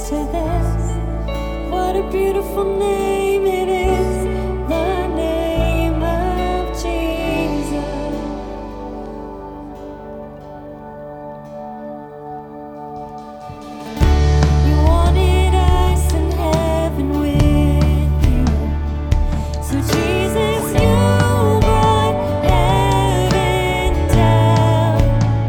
to this. What a beautiful name it is, the name of Jesus. You wanted us in heaven with you, so Jesus, you brought heaven down.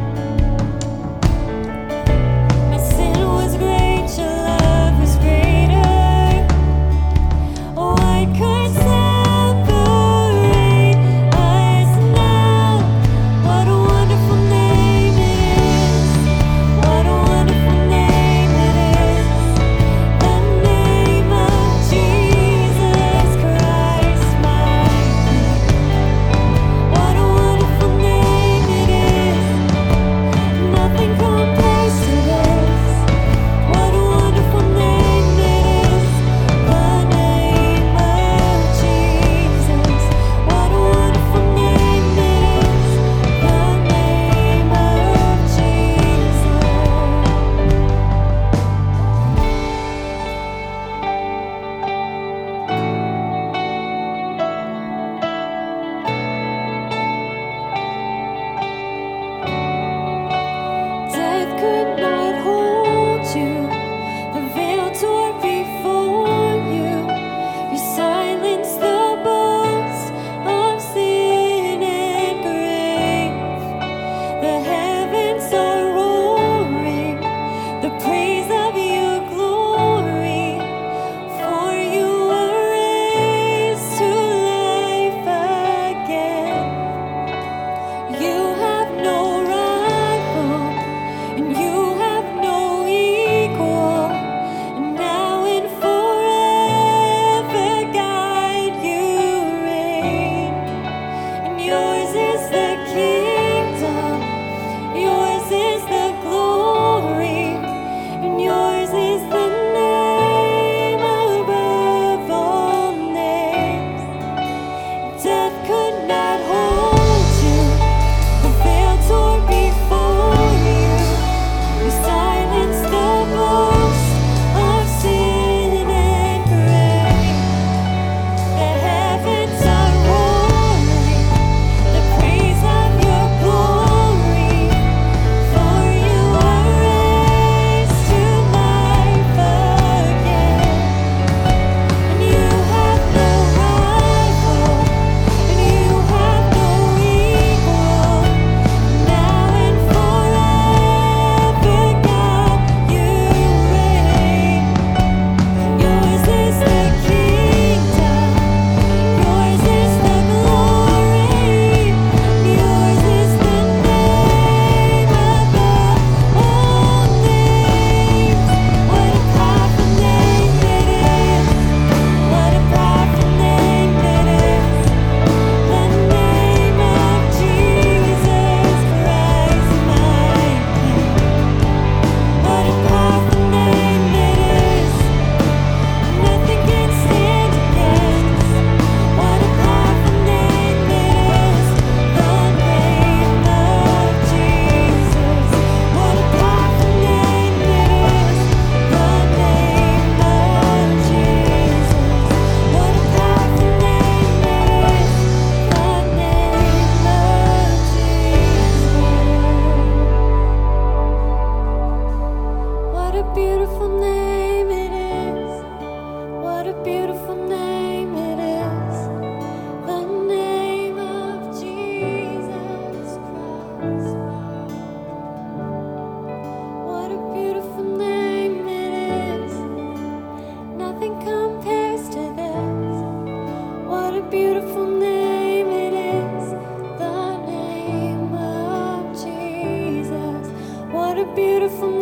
My sin was great, your love was greater. What could separate us now? What a wonderful name it is. What a wonderful name it is. The name of Jesus Christ, my King. What a wonderful name it is. Nothing compares to this. What a wonderful name it is. The name of Jesus. What a wonderful name it is. The name of Jesus. Death could not hold you. The veil tore before you. You silenced the boast of sin and grave. The heavens are roaring, the praise of your glory. For you were raised to life again. You have no rival, and you have no equal. And now and forever, God, you reign. And yours is the kingdom, yours is the glory, and yours is the name above all names. Death could not hold you. The veil tore before you. You silenced the boast of sin and grave. The heavens are roaring, the praise of your glory. For you are raised to life again. And you have no rival, and you have no equal. Now and forever, God, you reign. Yours is the kingdom, yours is the glory, yours is the name above all names. What a powerful name it is. What a powerful name it is. The name of Jesus Christ, my King. What a powerful name it is. Nothing can stand against. What a powerful name it is. The name of Jesus. What a powerful name it is. The name of Jesus. What a powerful name it is. The name of Jesus. What a beautiful name it is. What a beautiful name it is. The name of Jesus Christ. What a beautiful name it is. Nothing compares to this. What a beautiful name it is. The name of Jesus. What a beautiful